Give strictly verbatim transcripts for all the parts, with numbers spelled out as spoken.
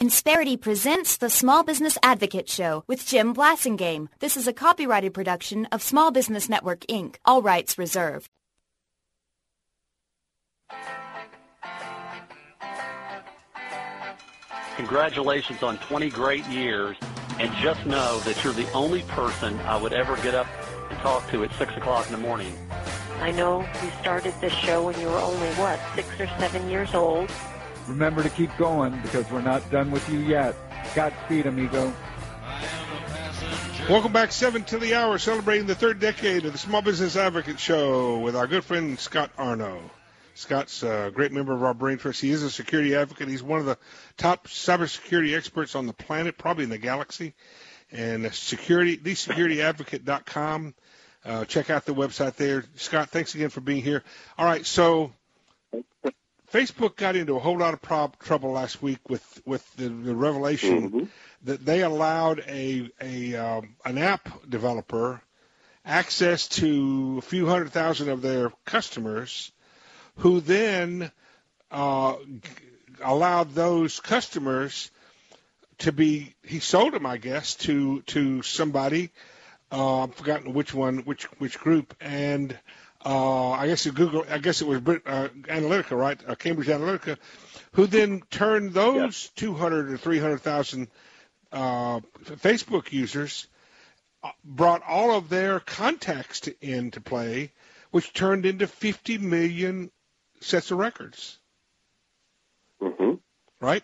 Insperity presents the Small Business Advocate Show with Jim Blasingame. This is a copyrighted production of Small Business Network, Incorporated. All rights reserved. Congratulations on twenty great years, and just know that you're the only person I would ever get up and talk to at six o'clock in the morning. I know you started this show when you were only, what, six or seven years old? Remember to keep going because we're not done with you yet. Godspeed, amigo. Welcome back, seven to the hour, celebrating the third decade of the Small Business Advocate Show with our good friend Scott Arno. Scott's a great member of our Brain Trust. He is a security advocate. He's one of the top cybersecurity experts on the planet, probably in the galaxy. And security, the security advocate dot com. Uh, check out the website there. Scott, thanks again for being here. All right, so Facebook got into a whole lot of prob- trouble last week with, with the, the revelation mm-hmm. that they allowed a, a um, an app developer access to a few hundred thousand of their customers, who then uh, allowed those customers to be, he sold them, I guess, to to somebody. Uh, I've forgotten which one, which which group, and uh, I guess it Google, I guess it was uh, Analytica, right? Uh, Cambridge Analytica, who then turned those yeah. two hundred or three hundred thousand uh, Facebook users, uh, brought all of their contacts to, into play, which turned into fifty million sets of records. Mm-hmm. Right?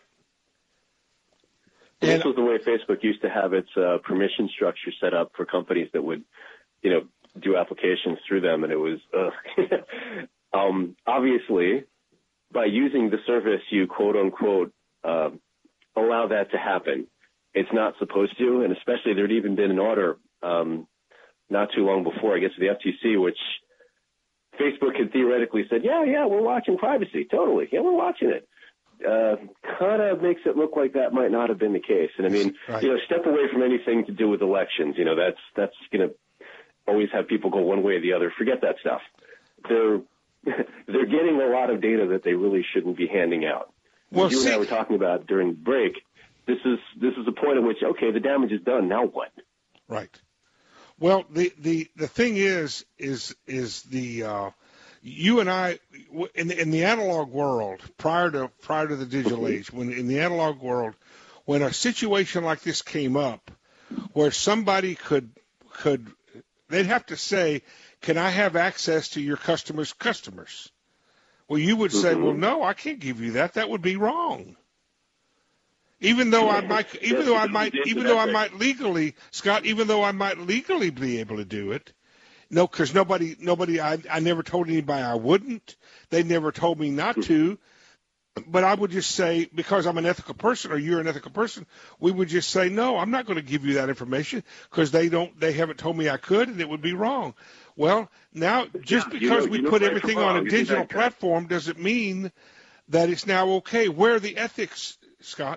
And this was the way Facebook used to have its uh, permission structure set up for companies that would, you know, do applications through them, and it was, uh, um, obviously, by using the service, you quote-unquote uh, allow that to happen. It's not supposed to, and especially there had even been an order um, not too long before, I guess, the F T C, which Facebook had theoretically said, yeah, yeah, we're watching privacy, totally, yeah, we're watching it. Uh, kind of makes it look like that might not have been the case. And I mean, right. you know, step away from anything to do with elections. You know, that's that's going to always have people go one way or the other. Forget that stuff. They're they're getting a lot of data that they really shouldn't be handing out. Well, you see, and I were talking about during the break. This is this is a point at which, okay, the damage is done. Now what? Right. Well, the the, the thing is is is the uh, you and I, in the, in the analog world, prior to prior to the digital age, when in the analog world, when a situation like this came up, where somebody could could, they'd have to say, "Can I have access to your customers' customers?" Well, you would say, mm-hmm. "Well, no, I can't give you that. That would be wrong." Even though I might, even though I might, even though I might legally, Scott, even though I might legally be able to do it. No, because nobody, nobody, I, I never told anybody I wouldn't. They never told me not to. But I would just say, because I'm an ethical person or you're an ethical person, we would just say, no, I'm not going to give you that information because they don't, they haven't told me I could, and it would be wrong. Well, now, just yeah, because you know, we you put know everything on a digital exactly. platform doesn't mean that it's now okay. Where are the ethics, Scott?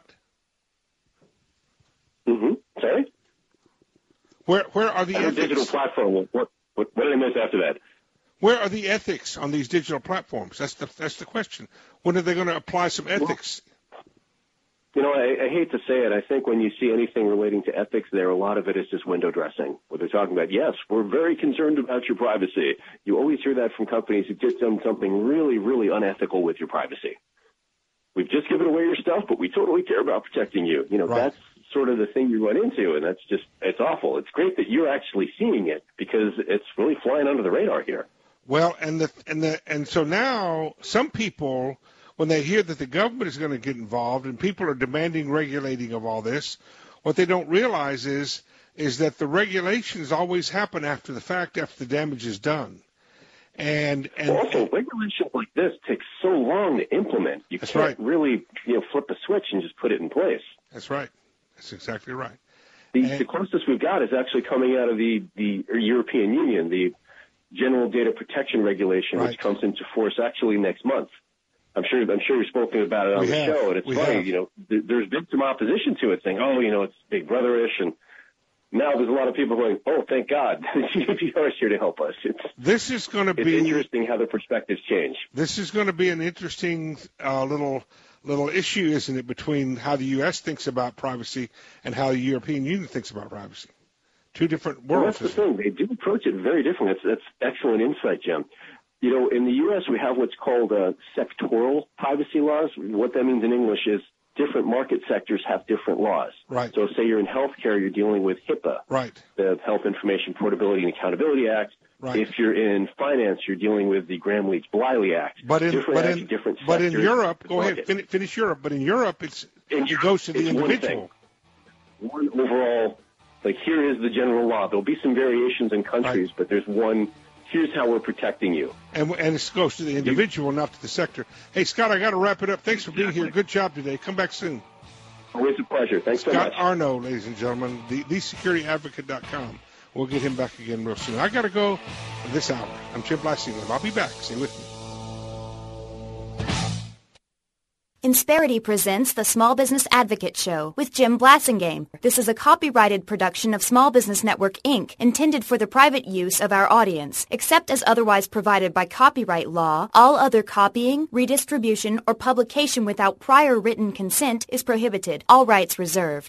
Mm-hmm. Sorry? Where where are the on ethics? A digital platform. What, what, what did I miss after that? Where are the ethics on these digital platforms? That's the that's the question. When are they going to apply some ethics? Well, you know, I, I hate to say it. I think when you see anything relating to ethics there, a lot of it is just window dressing. Where they're talking about, yes, we're very concerned about your privacy. You always hear that from companies who've just done something really, really unethical with your privacy. We've just given away your stuff, but we totally care about protecting you. You know, right. That's sort of the thing you run into, and that's just, it's awful. It's great that you're actually seeing it because it's really flying under the radar here. Well, and the and the and so now some people, when they hear that the government is going to get involved and people are demanding regulating of all this, what they don't realize is is that the regulations always happen after the fact, after the damage is done. And and also, regulations like this take so long to implement. You that's can't right. really, you know, flip a switch and just put it in place. That's right. That's exactly right. The, and, the closest we've got is actually coming out of the, the European Union, the General Data Protection Regulation, right. which comes into force actually next month. I'm sure I'm sure we've spoken about it on we the have. show, and it's we funny, have. you know, th- there's been some opposition to it, saying, oh, you know, it's Big Brother-ish, and now there's a lot of people going, oh, thank God, the G D P R is here to help us. It's, this is going to it's be interesting how the perspectives change. This is going to be an interesting uh, little little issue, isn't it, between how the U S thinks about privacy and how the European Union thinks about privacy? Two different worlds. Well, that's the thing. They do approach it very different. That's, that's excellent insight, Jim. You know, in the U S, we have what's called uh, sectoral privacy laws. What that means in English is different market sectors have different laws. Right. So say you're in healthcare, you're dealing with HIPAA, right, the Health Information Portability and Accountability Act. Right. If you're in finance, you're dealing with the Gramm-Leach-Bliley Act. But in, different but acts, in, different but in sectors, Europe, go market. ahead, finish, finish Europe, but in Europe, it's in it Europe, goes to the it's individual. One, one overall, like here is the general law. There'll be some variations in countries, right. but there's one, here's how we're protecting you. And, and it goes to the individual, not to the sector. Hey, Scott, I got to wrap it up. Thanks for being here. Good job today. Come back soon. Always a pleasure. Thanks Scott so much. Scott Arno, ladies and gentlemen, the, the security advocate dot com. We'll get him back again real soon. I got to go this hour. I'm Jim Blasingame. I'll be back. Stay with me. Insperity presents the Small Business Advocate Show with Jim Blasingame. This is a copyrighted production of Small Business Network, Incorporated, intended for the private use of our audience. Except as otherwise provided by copyright law, all other copying, redistribution, or publication without prior written consent is prohibited. All rights reserved.